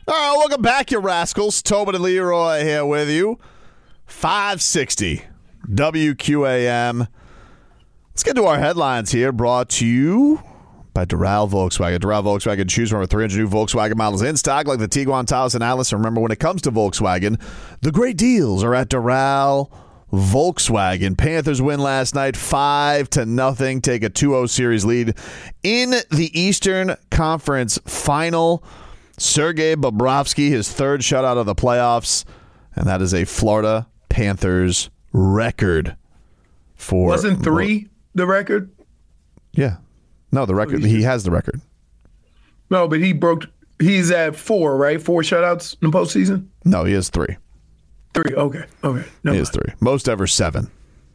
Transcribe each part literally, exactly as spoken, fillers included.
All right, welcome back, you rascals. Tobin and Leroy here with you. five sixty W Q A M. Let's get to our headlines here, brought to you by Doral Volkswagen. Doral Volkswagen, choose from over three hundred new Volkswagen models in stock, like the Tiguan, Taos, and Atlas. And remember, when it comes to Volkswagen, the great deals are at Doral Volkswagen. Panthers win last night, five to nothing. Take a two oh series lead in the Eastern Conference Final. Sergei Bobrovsky, his third shutout of the playoffs, and that is a Florida Panthers record. For wasn't three the record? Yeah, no, the record. He has the record. No, but he broke. He's at four, right? Four shutouts in the postseason. No, he has three. Three. Okay. Okay. No, he has three. Most ever seven.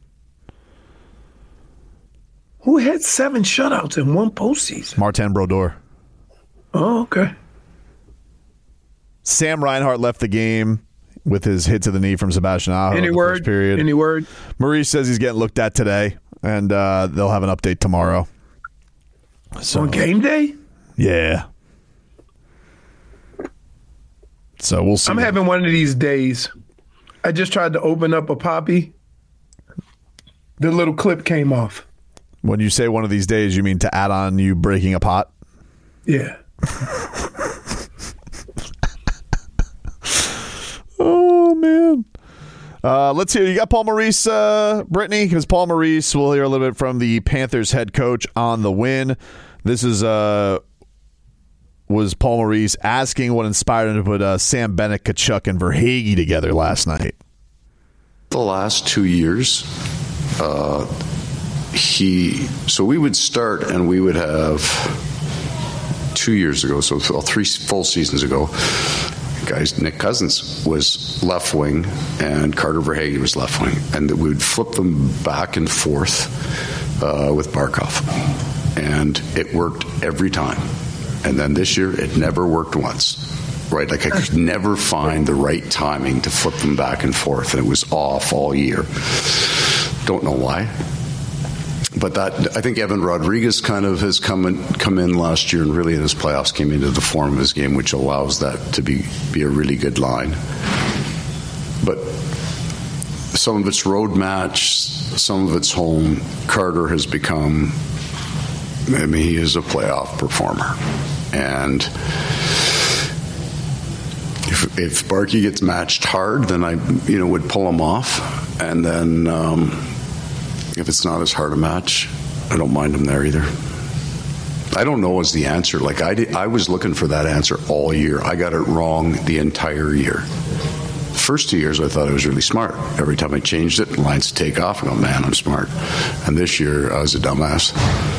Who had seven shutouts in one postseason? Martin Brodeur. Oh, okay. Sam Reinhart left the game with his hit to the knee from Sebastian Aho. Any in the word? First period. Any word? Maurice says he's getting looked at today, and uh, they'll have an update tomorrow. So, on game day? Yeah. So we'll see. I'm having one of these days. I just tried to open up a Poppy. The little clip came off. When you say one of these days, you mean to add on you breaking a pot? Yeah. Oh, man. Uh, let's hear. You got Paul Maurice, uh, Brittany? Because Paul Maurice, we'll hear a little bit from the Panthers head coach on the win. This is uh, was Paul Maurice asking what inspired him to put uh, Sam Bennett, Tkachuk, and Verhaeghe together last night. The last two years, uh, he so we would start and we would have two years ago, so three full seasons ago. Guys, Nick Cousins was left wing and Carter Verhaeghe was left wing, and we would flip them back and forth uh, with Barkov, and it worked every time. And then this year, it never worked once. Right, like I could never find the right timing to flip them back and forth, and it was off all year. Don't know why. But that, I think Evan Rodriguez kind of has come in, come in last year and really in his playoffs came into the form of his game, which allows that to be, be a really good line. But some of it's road match, some of it's home. Carter has become, I mean, he is a playoff performer. And if, if Barkey gets matched hard, then I, you know, would pull him off. And then um, if it's not as hard a match, I don't mind him there either. I don't know is the answer. Like I, did, I was looking for that answer all year. I got it wrong the entire year. The first two years, I thought I was really smart. Every time I changed it, lines take off. I go, man, I'm smart. And this year, I was a dumbass.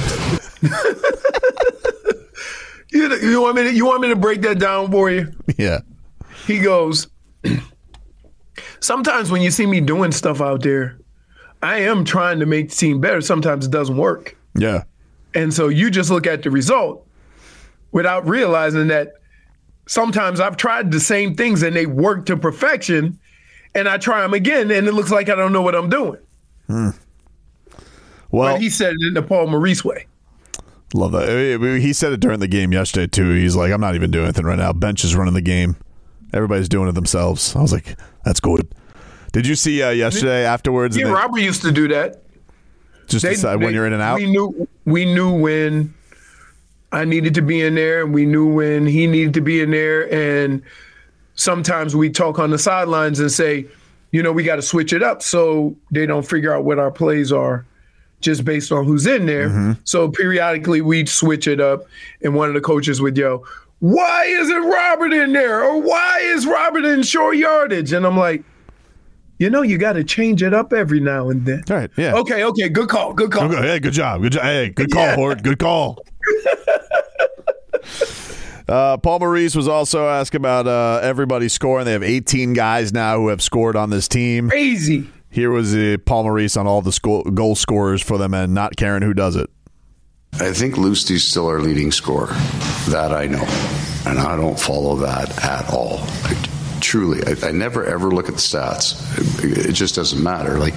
you, you want me to, you want me to break that down for you? Yeah. He goes, sometimes when you see me doing stuff out there, I am trying to make the team better. Sometimes it doesn't work. Yeah. And so you just look at the result without realizing that sometimes I've tried the same things and they work to perfection, and I try them again and it looks like I don't know what I'm doing. Hmm. Well, but he said it in the Paul Maurice way. Love that. He said it during the game yesterday, too. He's like, I'm not even doing anything right now. Bench is running the game. Everybody's doing it themselves. I was like, that's good. Did you see uh, yesterday afterwards? Yeah, they, Robert used to do that. Just they, decide they, when you're in and out? We knew, we knew when I needed to be in there, and we knew when he needed to be in there. And sometimes we talk on the sidelines and say, you know, we got to switch it up so they don't figure out what our plays are just based on who's in there. Mm-hmm. So periodically we'd switch it up, and one of the coaches would yell, why isn't Robert in there? Or why is Robert in short yardage? And I'm like, you know, you got to change it up every now and then. All right, yeah. Okay, okay, good call, good call. Hey, good job. Good job. Hey, good call, yeah. Hort. Good call. uh, Paul Maurice was also asked about uh, everybody scoring. They have eighteen guys now who have scored on this team. Crazy. Here was uh, Paul Maurice on all the sco- goal scorers for them, and not Karen who does it. I think Lusty's still our leading scorer. That I know. And I don't follow that at all. I, truly. I, I never, ever look at the stats. It, it just doesn't matter. Like,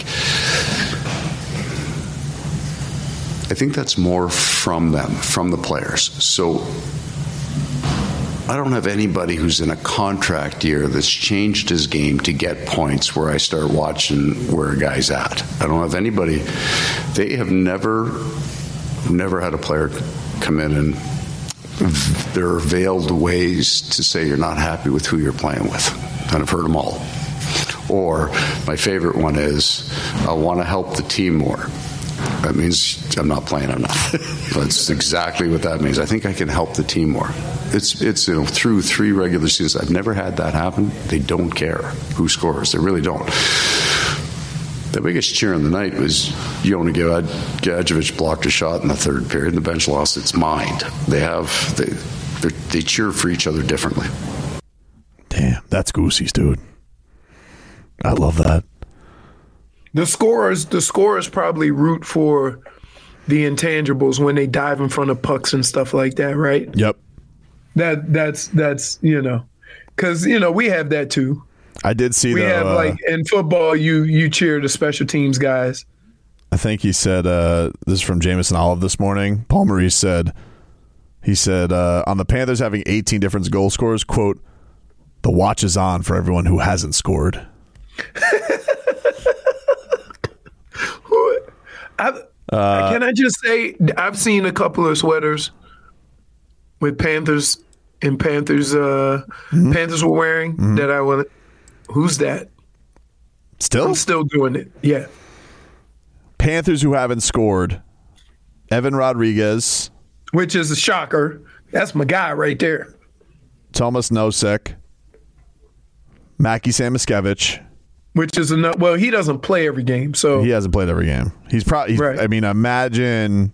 I think that's more from them, from the players. So I don't have anybody who's in a contract year that's changed his game to get points where I start watching where a guy's at. I don't have anybody. They have never, never had a player come in and there are veiled ways to say you're not happy with who you're playing with. And I've heard them all. Or my favorite one is, I want to help the team more. That means I'm not playing enough. That's exactly what that means. I think I can help the team more. It's, it's you know, through three regular seasons, I've never had that happen. They don't care who scores. They really don't. The biggest cheer in the night was Yona Gadjevich blocked a shot in the third period, and the bench lost its mind. They have they they cheer for each other differently. Damn, that's Goosey's, dude. I love that. The scorers, the scorers probably root for the intangibles when they dive in front of pucks and stuff like that, right? Yep. That that's that's you know, because you know we have that too. I did see. We the, have uh, like in football, you you cheer the special teams guys. I think he said uh, this is from Jameson Olive this morning. Paul Maurice said he said uh, on the Panthers having eighteen different goal scorers. Quote: "The watch is on for everyone who hasn't scored." I've, uh, can I just say I've seen a couple of sweaters with Panthers and Panthers uh, mm-hmm. Panthers were wearing mm-hmm. that I want. Who's that? Still, I'm still doing it. Yeah. Panthers who haven't scored: Evan Rodriguez, which is a shocker. That's my guy right there. Thomas Nosek, Mackie Samoskevich. Which is enough. Well, he doesn't play every game, so he hasn't played every game. He's probably. Right. I mean, imagine.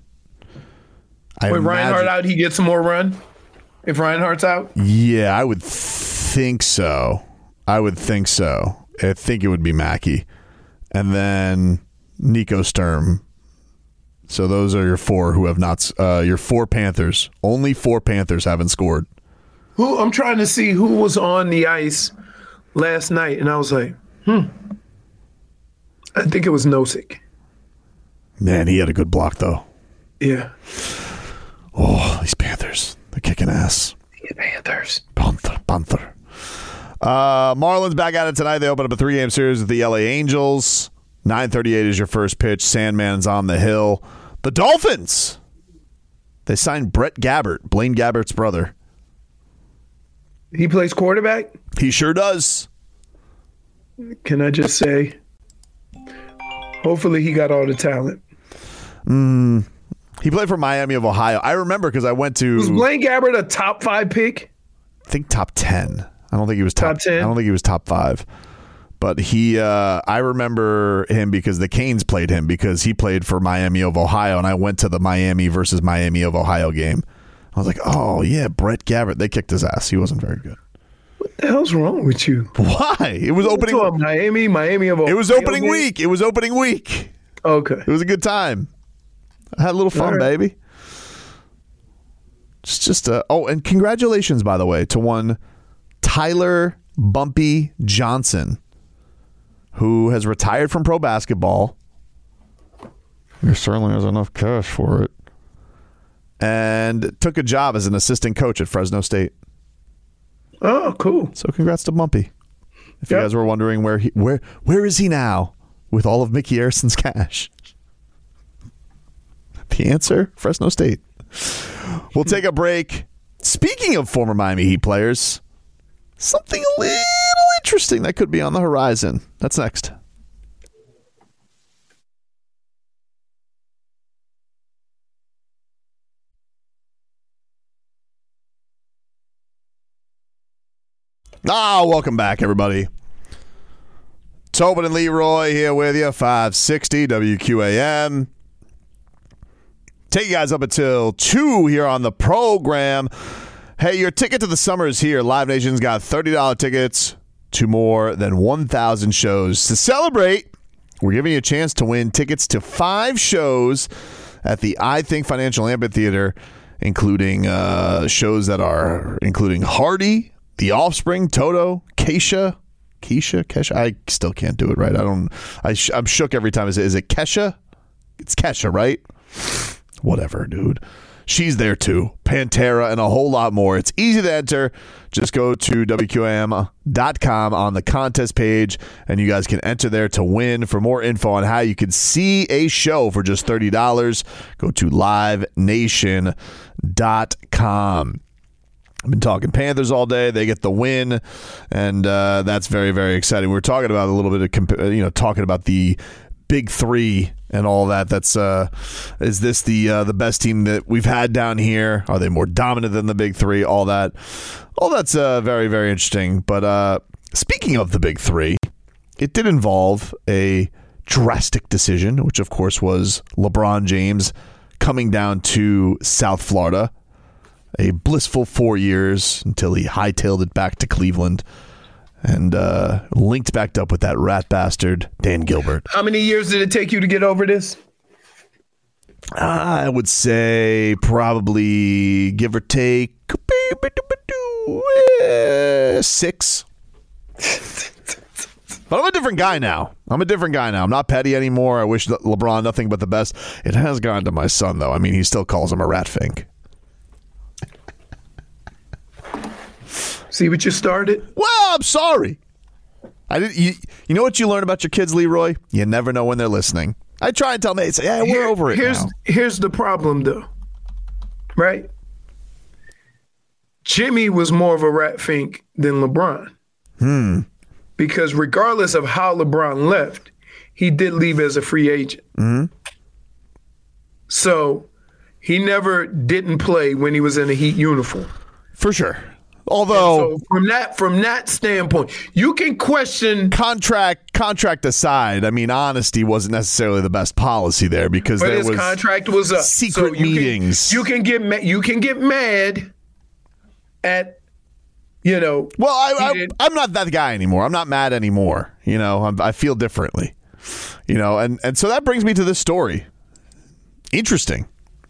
I With imagine, Reinhardt out, he gets some more run. If Reinhardt's out, yeah, I would think so. I would think so. I think it would be Mackie, and then Nico Sturm. So those are your four who have not. Uh, your four Panthers. Only four Panthers haven't scored. Who I'm trying to see who was on the ice last night, and I was like. Hmm. I think it was Nosek. Man, he had a good block, though. Yeah. Oh, these Panthers. They're kicking ass. The Panthers. Panther. Panther. Uh, Marlins back at it tonight. They open up a three-game series with the L A Angels. nine thirty-eight is your first pitch. Sandman's on the hill. The Dolphins. They signed Brett Gabbert, Blaine Gabbert's brother. He plays quarterback? He sure does. Can I just say, hopefully he got all the talent. Mm, he played for Miami of Ohio. I remember because I went to... Was Blaine Gabbert a top five pick? I think top ten. I don't think he was top, top ten. I don't think he was top five. But he, uh, I remember him because the Canes played him because he played for Miami of Ohio, and I went to the Miami versus Miami of Ohio game. I was like, oh, yeah, Brett Gabbert. They kicked his ass. He wasn't very good. What the hell's wrong with you? Why? It was opening to Miami, Miami of Ohio. It was opening game? week. It was opening week. Okay. It was a good time. I had a little fun, right. baby. Just, just uh, oh, and congratulations, by the way, to one Tyler Bumpy Johnson, who has retired from pro basketball. He certainly has enough cash for it. And took a job as an assistant coach at Fresno State. Oh, cool. So congrats to Bumpy. If yep. you guys were wondering where he where where is he now with all of Mickey Arson's cash? The answer, Fresno State. We'll take a break. Speaking of former Miami Heat players, something a little interesting that could be on the horizon. That's next. Ah, welcome back, everybody. Tobin and Leroy here with you, five sixty W Q A M. Take you guys up until two here on the program. Hey, your ticket to the summer is here. Live Nation's got thirty dollars tickets to more than one thousand shows. To celebrate, we're giving you a chance to win tickets to five shows at the I Think Financial Amphitheater, including uh, shows that are including Hardy, The Offspring, Toto, Keisha, Keisha, Kesha. I still can't do it right. I don't. I sh- I'm shook every time I say. Is it Kesha? It's Kesha, right? Whatever, dude. she's there too. Pantera and a whole lot more. It's easy to enter. Just go to W Q A M dot com on the contest page, and you guys can enter there to win. For more info on how you can see a show for just thirty dollars, go to live nation dot com. I've been talking Panthers all day. They get the win, and uh, that's very, very exciting. We were talking about a little bit of, comp- you know, talking about the big three and all that. That's uh, is this the uh, the best team that we've had down here? Are they more dominant than the big three? All that, all that's uh, very, very interesting. But uh, speaking of the big three, it did involve a drastic decision, which of course was LeBron James coming down to South Florida. A blissful four years until he hightailed it back to Cleveland and uh, linked back up with that rat bastard, Dan Gilbert. How many years did it take you to get over this? I would say probably, give or take, six. But I'm a different guy now. I'm a different guy now. I'm not petty anymore. I wish LeBron nothing but the best. It has gone to my son, though. I mean, he still calls him a rat fink. See what you started? Well, I'm sorry. I didn't. You, you know what you learn about your kids, Leroy? You never know when they're listening. I try and tell them, say, yeah, we're Here, over it here's, now. Here's the problem, though. Right? Jimmy was more of a rat fink than LeBron. Hmm. Because regardless of how LeBron left, he did leave as a free agent. Mm-hmm. So he never didn't play when he was in a Heat uniform. For sure. Although, so from that from that standpoint, you can question contract contract aside. I mean, honesty wasn't necessarily the best policy there because but there his was contract was up. secret so you meetings. Can, you can get ma- you can get mad at you know. Well, I, I I'm not that guy anymore. I'm not mad anymore. You know, I'm, I feel differently. You know, and and so that brings me to this story. Interesting.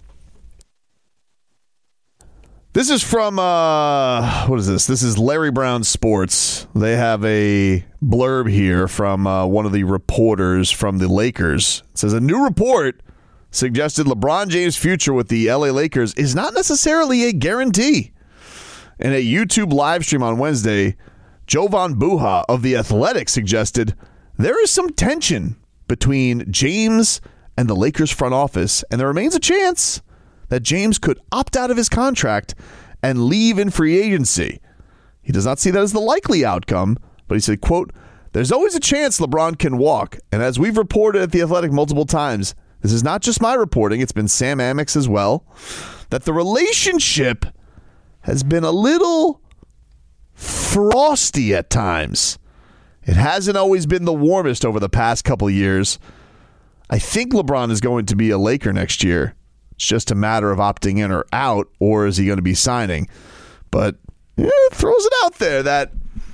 This is from, uh, what is this? This is Larry Brown Sports. They have a blurb here from uh, one of the reporters from the Lakers. It says, a new report suggested LeBron James' future with the L A Lakers is not necessarily a guarantee. In a YouTube live stream on Wednesday, Jovan Buha of The Athletic suggested there is some tension between James and the Lakers front office, and there remains a chance that James could opt out of his contract and leave in free agency. He does not see that as the likely outcome, but he said, quote, there's always a chance LeBron can walk. And as we've reported at The Athletic multiple times, this is not just my reporting, it's been Sam Amick's as well, that the relationship has been a little frosty at times. It hasn't always been the warmest over the past couple of years. I think LeBron is going to be a Laker next year. It's just a matter of opting in or out, or is he going to be signing? But yeah, it throws it out there that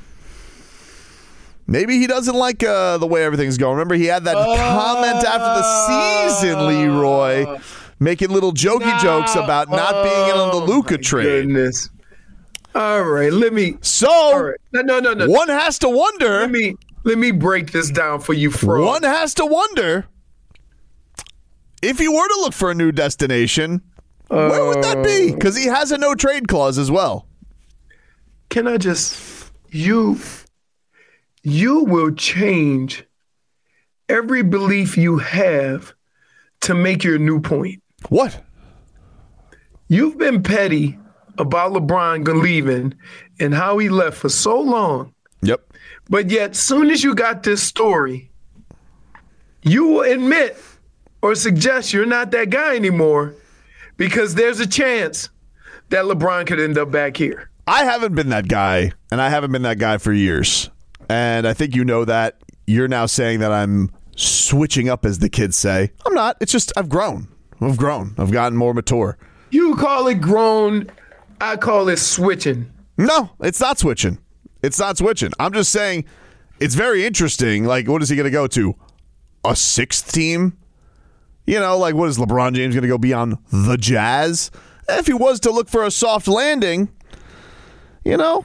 maybe he doesn't like uh, the way everything's going. Remember, he had that uh, comment after the season, Leroy, making little jokey no, jokes about not being in on the Luka trade. Goodness. All right, let me. So all right. no, no, no, no. One has to wonder. Let me let me break this down for you, Fro. One has to wonder. If he were to look for a new destination, uh, where would that be? Because he has a no-trade clause as well. Can I just... You, you will change every belief you have to make your new point. What? You've been petty about LeBron leaving and how he left for so long. Yep. But yet, soon as you got this story, you will admit or suggest you're not that guy anymore because there's a chance that LeBron could end up back here. I haven't been that guy, and I haven't been that guy for years. And I think you know that. You're now saying that I'm switching up, as the kids say. I'm not. It's just I've grown. I've grown. I've gotten more mature. You call it grown. I call it switching. No, it's not switching. It's not switching. I'm just saying it's very interesting. Like, what is he going to go to? A sixth team? You know, like, what is LeBron James going to go be on the Jazz? If he was to look for a soft landing, you know,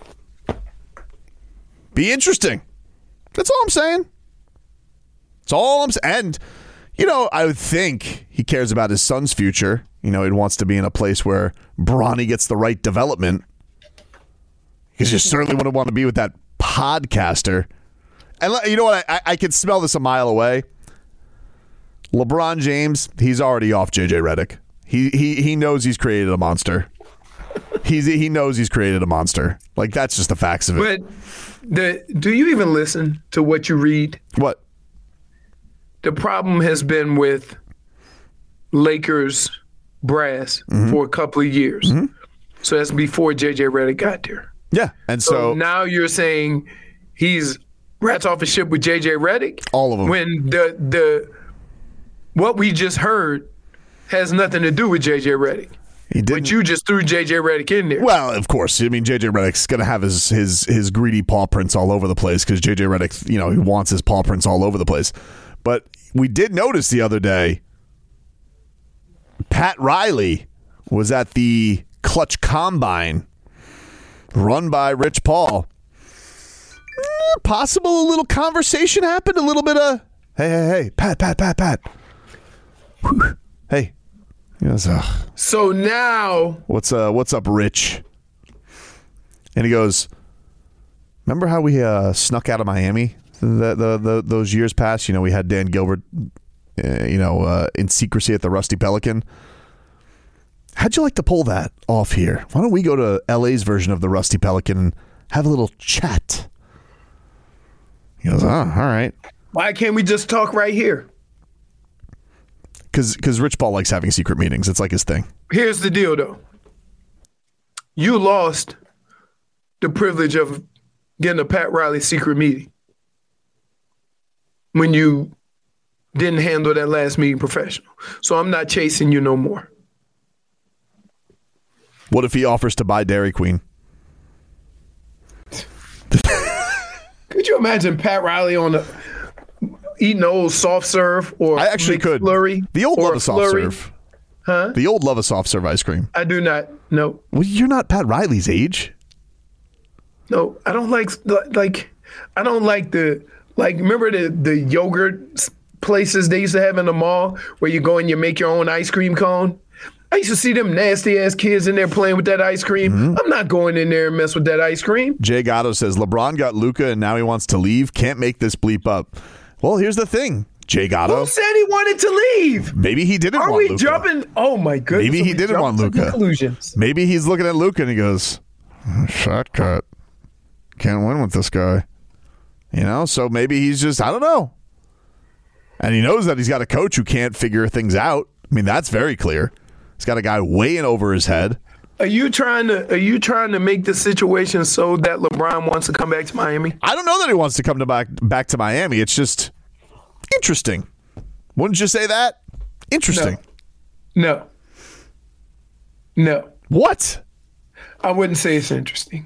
be interesting. That's all I'm saying. That's all I'm saying. And, you know, I would think he cares about his son's future. You know, he wants to be in a place where Bronny gets the right development. Because you certainly wouldn't want to be with that podcaster. And you know what? I, I can smell this a mile away. LeBron James, he's already off J J Redick. He he he knows he's created a monster. He's he knows he's created a monster. Like, that's just the facts of it. But the do you even listen to what you read? What? The problem has been with Lakers brass mm-hmm. for a couple of years. Mm-hmm. So that's before J J Redick got there. Yeah, and so, so now you're saying he's rats off a ship with J J Redick? All of them. When the the what we just heard has nothing to do with J J Redick. He didn't. But you just threw J J Redick in there. Well, of course. I mean, J J Redick's going to have his, his his greedy paw prints all over the place because J J Redick, you know, he wants his paw prints all over the place. But we did notice the other day, Pat Riley was at the Clutch Combine run by Rich Paul. Eh, possible a little conversation happened, a little bit of, hey, hey, hey, Pat, Pat, Pat, Pat. Whew. Hey. He goes, uh, so now. What's uh, what's up, Rich? And he goes, remember how we uh, snuck out of Miami the, the, the, those years past? You know, we had Dan Gilbert, uh, you know, uh, in secrecy at the Rusty Pelican. How'd you like to pull that off here? Why don't we go to L A's version of the Rusty Pelican and have a little chat? He goes, oh, all right. Why can't we just talk right here? Because because Rich Paul likes having secret meetings. It's like his thing. Here's the deal, though. You lost the privilege of getting a Pat Riley secret meeting when you didn't handle that last meeting professional. So I'm not chasing you no more. What if he offers to buy Dairy Queen? Could you imagine Pat Riley on the eating old soft serve or I actually could. Flurry? The old love a soft flurry. serve. Huh? The old love a soft serve ice cream. I do not. No. Well, you're not Pat Riley's age. No, I don't like like I don't like the like remember the the yogurt places they used to have in the mall where you go and you make your own ice cream cone? I used to see them nasty ass kids in there playing with that ice cream. Mm-hmm. I'm not going in there and mess with that ice cream. Jay Gatto says LeBron got Luka and now he wants to leave. Can't make this bleep up. Well, here's the thing, Jay Gatto. Who said he wanted to leave? Maybe he didn't Are want we Luka. jumping? Oh my goodness. Maybe he didn't want Luka. Maybe he's looking at Luka and he goes, shot cut. Can't win with this guy. You know, so maybe he's just, I don't know. And he knows that he's got a coach who can't figure things out. I mean, that's very clear. He's got a guy way in over his head. Are you trying to are you trying to make the situation so that LeBron wants to come back to Miami? I don't know that he wants to come to back back to Miami. It's just interesting. Wouldn't you say that? Interesting. No. No. No. What? I wouldn't say it's interesting.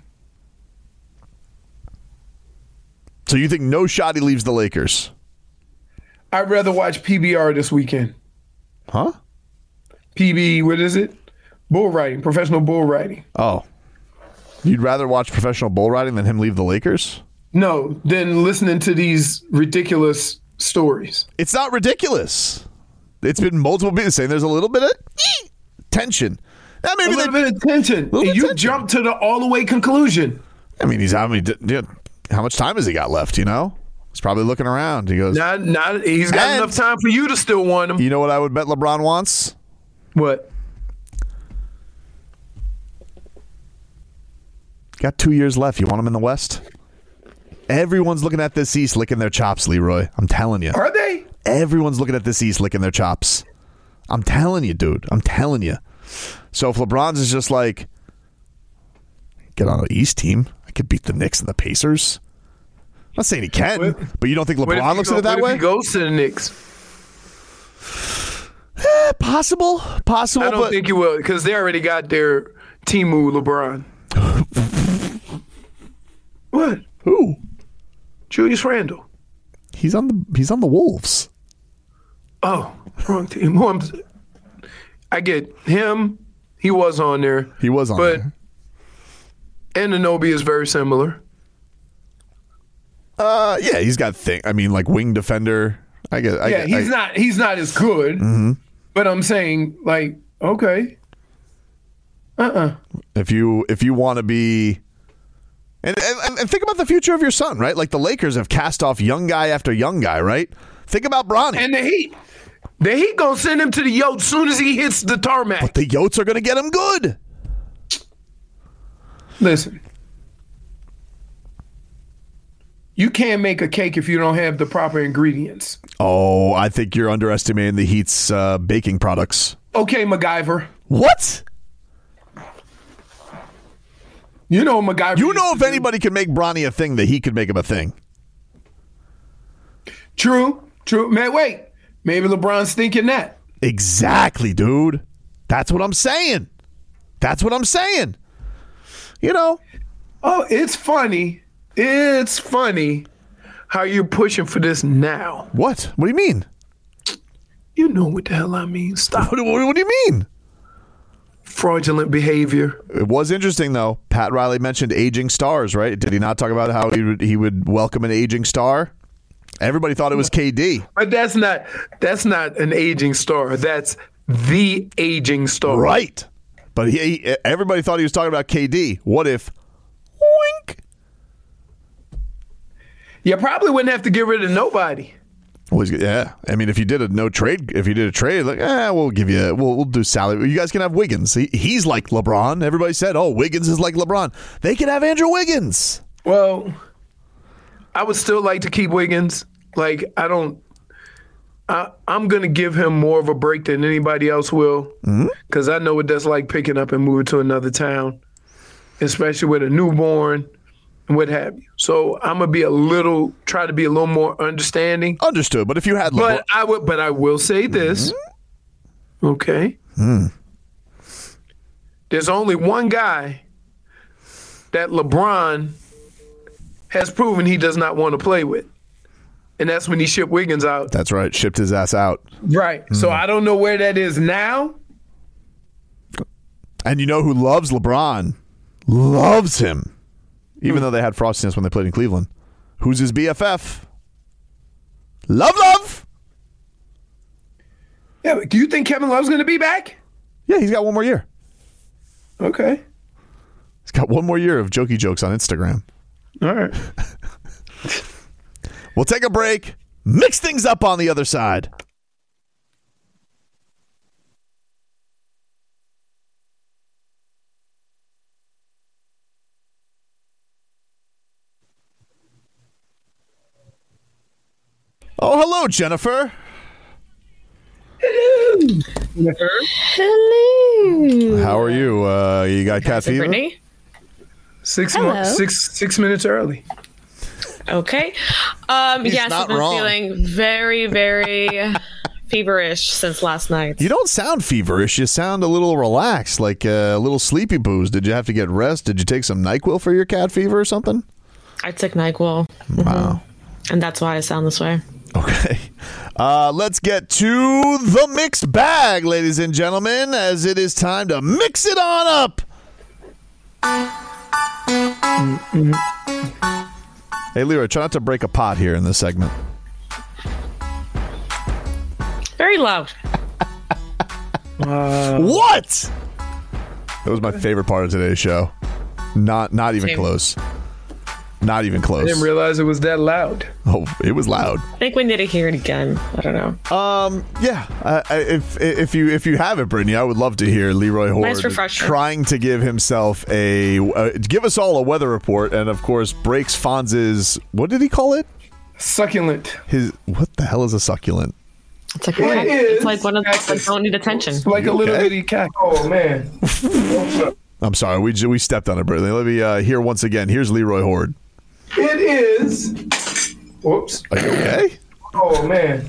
So you think no shot he leaves the Lakers? I'd rather watch P B R this weekend. Huh? P B, what is it? Bull riding, professional bull riding. Oh. You'd rather watch professional bull riding than him leave the Lakers? No, than listening to these ridiculous stories. It's not ridiculous. It's been multiple people saying there's a little bit of ee, tension. Now maybe a little bit of tension. And you tension. Jump to the all the way conclusion. I mean, he's how many? How much time has he got left? You know, he's probably looking around. He goes, "Not, not. He's got and, enough time for you to still want him." You know what I would bet LeBron wants? What? Got two years left. You want him in the West? Everyone's looking at this East licking their chops, Leroy. I'm telling you. Are they? Everyone's looking at this East licking their chops. I'm telling you, dude. I'm telling you. So if LeBron's is just like, get on an East team, I could beat the Knicks and the Pacers. I'm not saying he can, what, but you don't think LeBron looks go, at it that what way? If he goes to the Knicks? Eh, possible. Possible. I don't but think he will because they already got their Timu LeBron. What? Who? Julius Randle. He's on the he's on the Wolves. Oh, wrong team. Who I'm, I get him. He was on there. He was on but, there. And Anunoby is very similar. Uh, yeah, he's got thing. I mean, like wing defender. I get. I yeah, get, he's I, not. He's not as good. Mm-hmm. But I'm saying, like, Okay. Uh-uh. If you if you want to be, and, and and think about the future of your son, right? Like the Lakers have cast off young guy after young guy, right? Think about Bronny. And the Heat, the Heat gonna send him to the Yotes as soon as he hits the tarmac. But the Yotes are going to get him good. Listen, you can't make a cake if you don't have the proper ingredients. Oh, I think you're underestimating the Heat's uh, baking products. Okay, MacGyver. What? You know MacGyver. You know used if to do. anybody could make Bronny a thing, that he could make him a thing. True, true. Man, wait. Maybe LeBron's thinking that. Exactly, dude. That's what I'm saying. That's what I'm saying. You know. Oh, it's funny. It's funny how you're pushing for this now. What? What do you mean? You know what the hell I mean. Stop. What, what, what do you mean? Fraudulent behavior. It was interesting, though. Pat Riley mentioned aging stars, right? Did he not talk about how he would, he would welcome an aging star? Everybody thought it was K D. But that's not that's not an aging star. That's the aging star. Right. But he, he everybody thought he was talking about K D. What if wink? You probably wouldn't have to get rid of nobody. Well, he's, yeah. I mean, if you did a no trade, if you did a trade, like, eh, we'll give you, we'll, we'll do salary. You guys can have Wiggins. He, he's like LeBron. Everybody said, oh, Wiggins is like LeBron. They can have Andrew Wiggins. Well, I would still like to keep Wiggins. Like, I don't, I, I'm going to give him more of a break than anybody else will. Because mm-hmm. I know what that's like picking up and moving to another town, especially with a newborn and what have you. So I'm gonna be a little, try to be a little more understanding. Understood. But if you had, LeBron- but I would, but I will say this. Mm-hmm. Okay. Mm. There's only one guy that LeBron has proven he does not want to play with, and that's when he shipped Wiggins out. That's right. Shipped his ass out. Right. Mm. So I don't know where that is now. And you know who loves LeBron? Loves him. Even though they had frostiness when they played in Cleveland. Who's his B F F? Love, love. Yeah, but do you think Kevin Love's going to be back? Yeah, he's got one more year. Okay. He's got one more year of jokey jokes on Instagram. All right. We'll take a break. Mix things up on the other side. Oh, hello, Jennifer. Hello, Jennifer. Hello. How are you? Uh, you got cat fever? Brittany? Six Hello. mo- six six minutes early. Okay. Um, He's yes, not I've been wrong. feeling very, very feverish since last night. You don't sound feverish. You sound a little relaxed, like uh, a little sleepy booze. Did you have to get rest? Did you take some NyQuil for your cat fever or something? I took NyQuil. Wow. Mm-hmm. And that's why I sound this way. Okay. Uh, let's get to the mixed bag, ladies and gentlemen, as it is time to mix it on up. Mm-hmm. Hey, Leroy, try not to break a pot here in this segment. Very loud. Uh, What? That was my favorite part of today's show. Not, not even Same. close. Not even I close. didn't realize it was that loud. Oh, it was loud. I think we need to hear it again. I don't know. Um, yeah. Uh, if if you if you have it, Brittany, I would love to hear Leroy Horde Nice refresher. trying to give himself a uh, give us all a weather report, and of course breaks Fonz's, what did he call it? Succulent. His what the hell is a succulent? It's like, It okay. is. It's like one of those that don't need attention. It's like a little okay? bitty cat. Oh man. I'm sorry, we we stepped on it, Brittany. Let me uh, hear once again. Here's Leroy Horde. It is. Whoops. Are you okay? Oh man.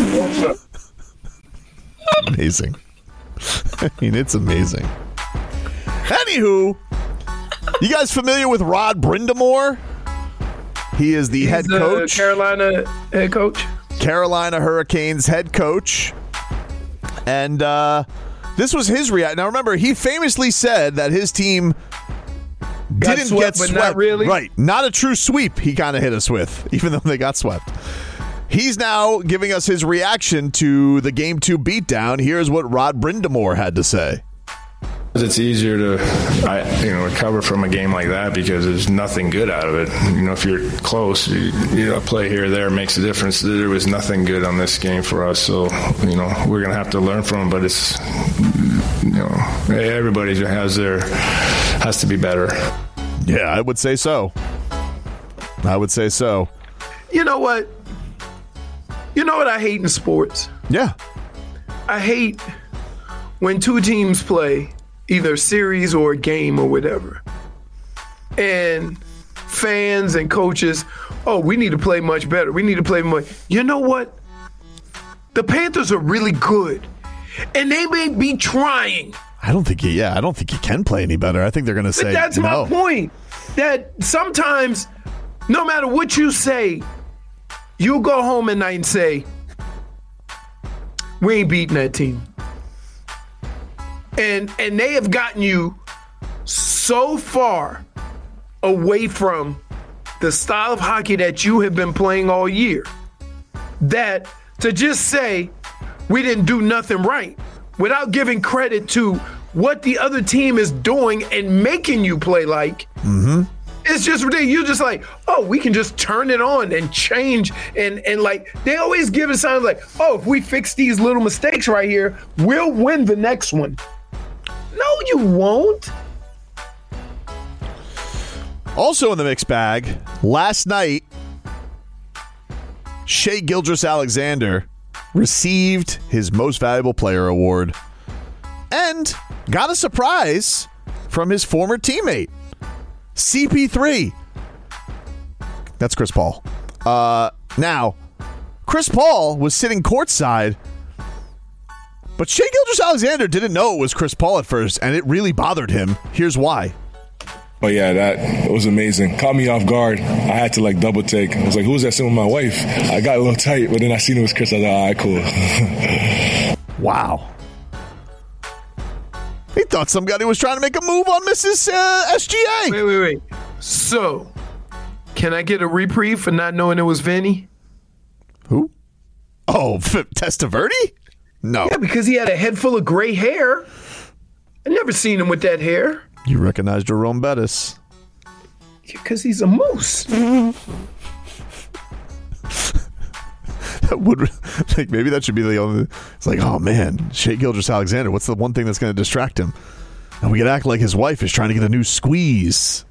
Amazing. I mean, it's amazing. Anywho, you guys familiar with Rod Brindamore? He is the He's head the coach. Carolina head coach. Carolina Hurricanes head coach. And uh, this was his reaction. Now, remember, he famously said that his team Got didn't swept, get but swept. not really. Right. Not a true sweep he kind of hit us with, even though they got swept. He's now giving us his reaction to the Game two beatdown. Here's what Rod Brindamore had to say. It's easier to, I, you know, recover from a game like that because there's nothing good out of it. You know, if you're close, you, you know, a play here or there makes a difference. There was nothing good on this game for us, so you know we're gonna have to learn from it. But it's, you know, everybody has their has to be better. Yeah, I would say so. I would say so. You know what? You know what I hate in sports? Yeah. I hate when two teams play either a series or a game or whatever, and fans and coaches, oh, we need to play much better. We need to play much. You know what? The Panthers are really good, and they may be trying. I don't think he, yeah, I don't think he can play any better. I think they're going to say but that's no. my point. That sometimes, no matter what you say, you'll go home at night and say, we ain't beating that team. And and they have gotten you so far away from the style of hockey that you have been playing all year that to just say we didn't do nothing right without giving credit to what the other team is doing and making you play like, mm-hmm. it's just ridiculous. You're just like, oh, we can just turn it on and change. And, and like, they always give it signs like, oh, if we fix these little mistakes right here, we'll win the next one. No, you won't. Also in the mixed bag, last night, Shai Gilgeous-Alexander received his Most Valuable Player award and got a surprise from his former teammate, C P three. That's Chris Paul. Uh, now, Chris Paul was sitting courtside, but Shai Gilgeous-Alexander didn't know it was Chris Paul at first, and it really bothered him. Here's why. Oh, yeah, that was amazing. Caught me off guard. I had to, like, double take. I was like, who was that sitting with my wife? I got a little tight, but then I seen it was Chris. I was like, all right, cool. Wow. He thought somebody was trying to make a move on Missus Uh, S G A. Wait, wait, wait. So, can I get a reprieve for not knowing it was Vinny? Who? Oh, F- Testaverde? No. Yeah, because he had a head full of gray hair. I never seen him with that hair. You recognize Jerome Bettis. Because he's a moose. That would, like, maybe that should be the only. It's like, oh man, Shai Gilgeous-Alexander. What's the one thing that's going to distract him? And we could act like his wife is trying to get a new squeeze.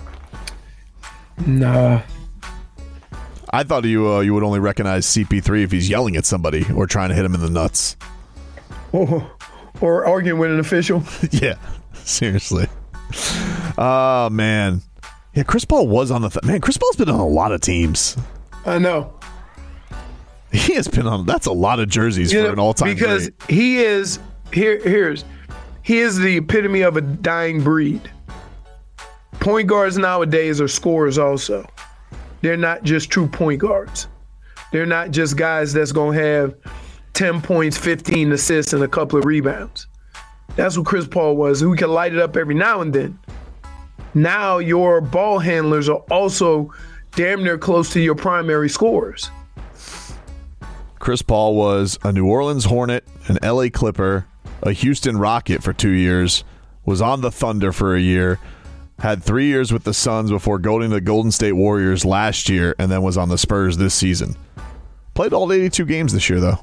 Nah. I thought you uh, you would only recognize C P three if he's yelling at somebody or trying to hit him in the nuts. Or, or arguing with an official. Yeah, seriously. Oh man, yeah. Chris Paul was on the th- man. Chris Paul's been on a lot of teams. I know. He has been on. That's a lot of jerseys you for know, an all-time because great. he is here. Here's he is the epitome of a dying breed. Point guards nowadays are scorers also. They're not just true point guards. They're not just guys that's gonna have ten points, fifteen assists, and a couple of rebounds. That's what Chris Paul was. Who can light it up every now and then. Now your ball handlers are also damn near close to your primary scorers. Chris Paul was a New Orleans Hornet, an L A Clipper, a Houston Rocket for two years, was on the Thunder for a year, had three years with the Suns before going to the Golden State Warriors last year, and then was on the Spurs this season. Played all eighty-two games this year, though.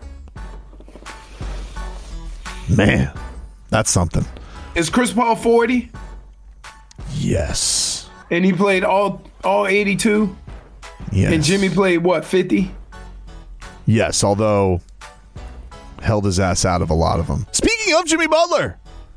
Man, that's something. Is Chris Paul forty? Yes. And he played all all eighty-two? Yes. And Jimmy played, what, fifty? Yes, although held his ass out of a lot of them. Speaking of Jimmy Butler,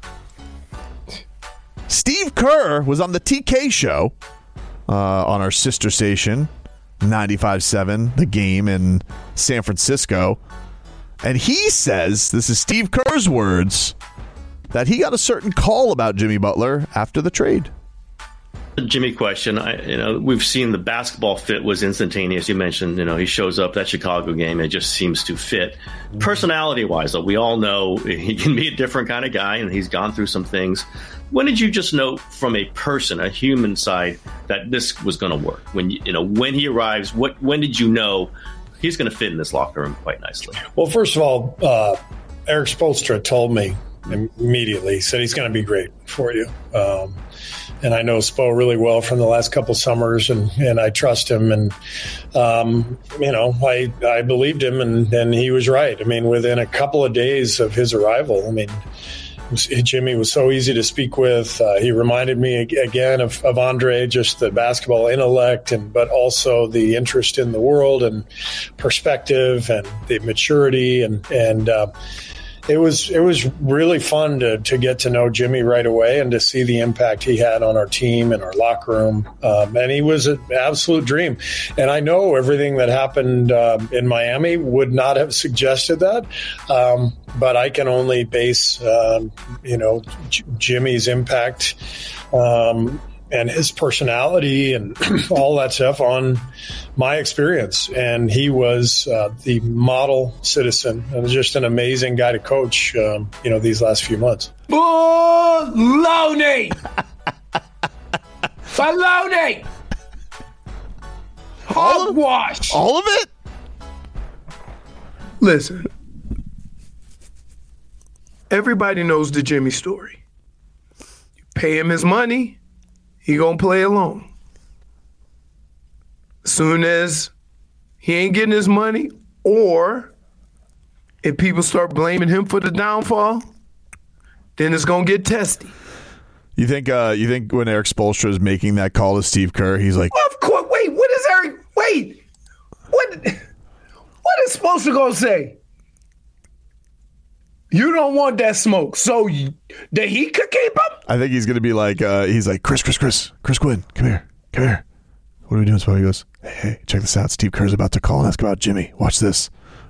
Steve Kerr was on the T K show uh, on our sister station, ninety-five point seven, The Game in San Francisco. And he says, this is Steve Kerr's words, that he got a certain call about Jimmy Butler after the trade. Jimmy question. I, you know, we've seen the basketball fit was instantaneous. You mentioned, you know, he shows up that Chicago game and it just seems to fit. Personality-wise, though, we all know he can be a different kind of guy, and he's gone through some things. When did you just know from a person, a human side, that this was going to work? When you, you know, when he arrives, what when did you know he's going to fit in this locker room quite nicely. Well, first of all, uh, Eric Spoelstra told me immediately, he said he's going to be great for you. Um, and I know Spo really well from the last couple summers, and, and I trust him. And, um, you know, I I believed him, and, and he was right. I mean, within a couple of days of his arrival, I mean, Jimmy was so easy to speak with. Uh, he reminded me again of, of Andre, just the basketball intellect, and but also the interest in the world and perspective and the maturity. And, and uh, it was it was really fun to, to get to know Jimmy right away and to see the impact he had on our team and our locker room. Um, and he was an absolute dream. And I know everything that happened um, in Miami would not have suggested that. Um, but I can only base, um, you know, J- Jimmy's impact um, and his personality and all that stuff on my experience. And he was uh, the model citizen and just an amazing guy to coach, um, you know, these last few months. Baloney! Baloney! Hogwash! All of it? Listen. Everybody knows the Jimmy story. You pay him his money, he gonna play along. Soon as he ain't getting his money, or if people start blaming him for the downfall, then it's gonna get testy. You think? Uh, you think when Eric Spoelstra is making that call to Steve Kerr, he's like, Of course. Wait, what is Eric? Wait, what? What is Spoelstra gonna say? You don't want that smoke, so you, that he could keep up? I think he's going to be like, uh, he's like, Chris, Chris, Chris, Chris Quinn, come here, come here. What are we doing, Spo? He goes, hey, hey, check this out. Steve Kerr's about to call and ask about Jimmy. Watch this.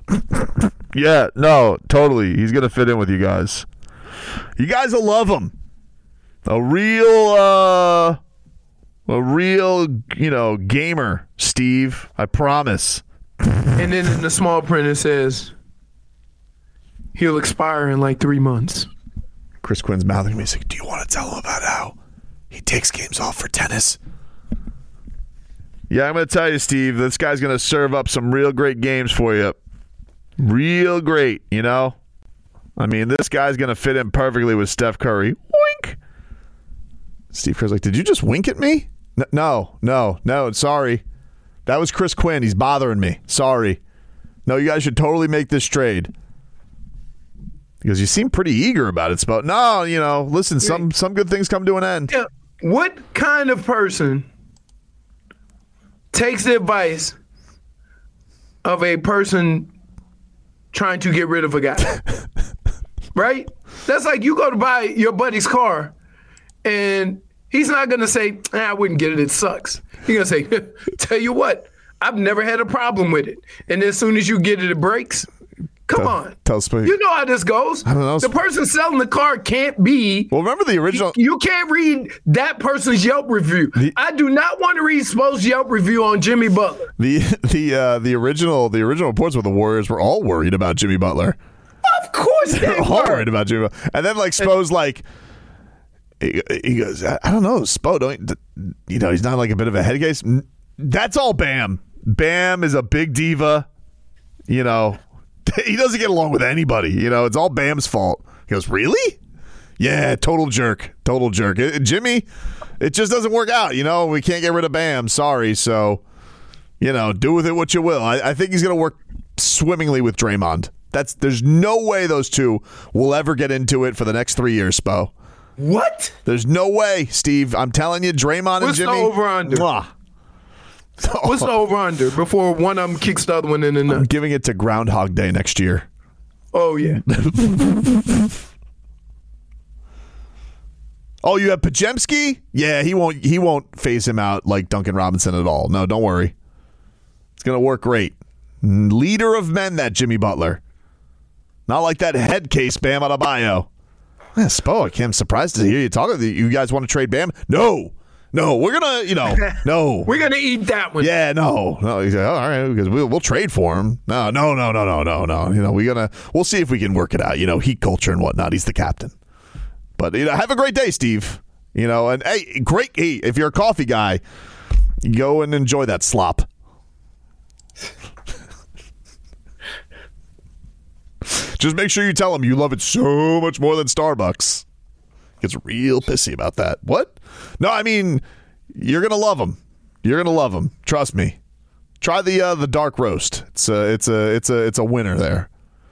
Yeah, no, totally. He's going to fit in with you guys. You guys will love him. A real, uh, a real, you know, gamer, Steve. I promise. And then in the small print it says, he'll expire in like three months. Chris Quinn's mouthing me. He's like, do you want to tell him about how he takes games off for tennis? Yeah, I'm going to tell you, Steve, this guy's going to serve up some real great games for you. Real great, you know? I mean, this guy's going to fit in perfectly with Steph Curry. Wink. Steve Kerr's like, did you just wink at me? N- no, no, no, sorry. That was Chris Quinn. He's bothering me. Sorry. No, you guys should totally make this trade. Because you seem pretty eager about it, Spo. No, you know, listen, some some good things come to an end. Yeah. What kind of person takes the advice of a person trying to get rid of a guy? Right? That's like you go to buy your buddy's car, and he's not going to say, ah, I wouldn't get it, it sucks. He's going to say, tell you what, I've never had a problem with it. And as soon as you get it, it breaks. Come tell, on. Tell Sp- you know how this goes. I don't know. The person selling the car can't be. Well, remember the original. You, you can't read that person's Yelp review. The, I do not want to read Spo's Yelp review on Jimmy Butler. The the uh, the original the original reports where the Warriors were all worried about Jimmy Butler. Of course they They're were. all worried about Jimmy Butler. And then like Spo's like, he, he goes, I, I don't know, Spo, don't you know? He's not like a bit of a head case. That's all Bam. Bam is a big diva. You know. He doesn't get along with anybody. You know, it's all Bam's fault. He goes, really? Yeah, total jerk. Total jerk. It, Jimmy, it just doesn't work out. You know, we can't get rid of Bam. Sorry. So, you know, do with it what you will. I, I think he's going to work swimmingly with Draymond. That's There's no way those two will ever get into it for the next three years, Spo. What? There's no way, Steve. I'm telling you, Draymond What's and Jimmy. What's the over-under? Mwah. What's the over-under before one of them kicks the other one in the nuts? I'm giving it to Groundhog Day next year. Oh, yeah. Oh, you have Podziemski? Yeah, he won't he won't phase him out like Duncan Robinson at all. No, don't worry. It's going to work great. Leader of men, that Jimmy Butler. Not like that head case Bam Adebayo. Yeah, Spo, I'm surprised to hear you talking. You guys want to trade Bam? No. No, we're going to, you know, no. We're going to eat that one. Yeah, no. No, he's like, oh, all right, because we'll, we'll trade for him. No, no, no, no, no, no, no. You know, we're going to, we'll see if we can work it out. You know, heat culture and whatnot. He's the captain. But, you know, have a great day, Steve. You know, and hey, great. Hey, if you're a coffee guy, go and enjoy that slop. Just make sure you tell him you love it so much more than Starbucks. Gets real pissy about that. What? No, I mean, you're going to love them. You're going to love them. Trust me. Try the uh, the dark roast. It's a, it's a, it's a, it's a winner there.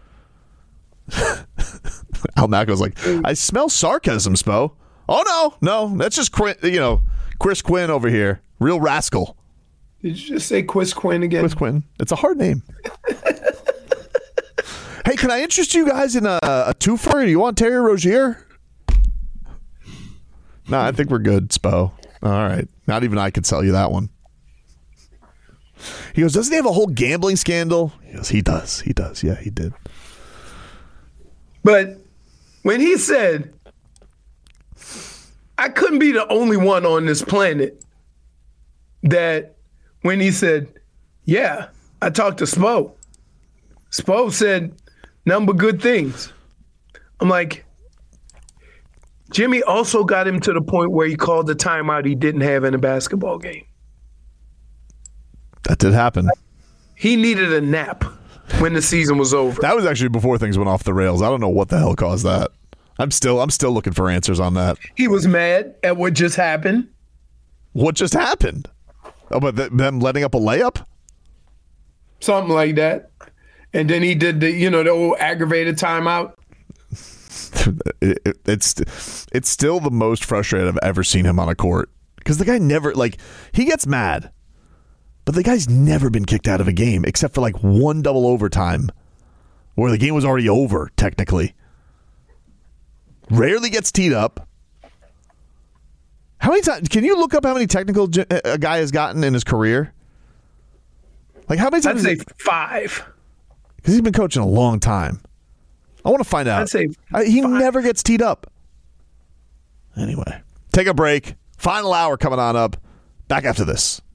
Al Macco's like, I smell sarcasm, Spo. Oh, no, no. That's just, Quinn, you know, Chris Quinn over here. Real rascal. Did you just say Chris Quinn again? Chris Quinn. It's a hard name. Hey, can I interest you guys in a, a twofer? Do you want Terry Rozier? No, I think we're good, Spo. All right. Not even I could sell you that one. He goes, doesn't he have a whole gambling scandal? He goes, he does. He does. Yeah, he did. But when he said, I couldn't be the only one on this planet that when he said, yeah, I talked to Spo. Spo said nothing but good things. I'm like, Jimmy also got him to the point where he called the timeout he didn't have in a basketball game. That did happen. He needed a nap when the season was over. That was actually before things went off the rails. I don't know what the hell caused that. I'm still I'm still looking for answers on that. He was mad at what just happened. What just happened? Oh, but th- them letting up a layup? Something like that. And then he did the, you know, the old aggravated timeout. it, it, it's it's still the most frustrated I've ever seen him on a court. Because the guy never, like, he gets mad. But the guy's never been kicked out of a game except for like one double overtime where the game was already over, technically. Rarely gets teed up. How many times? Can you look up how many technical a guy has gotten in his career? Like how many times? I'd say five. Because he's been coaching a long time. I want to find out. I'd say I, he five. never gets teed up. Anyway, take a break. Final hour coming on up. Back after this.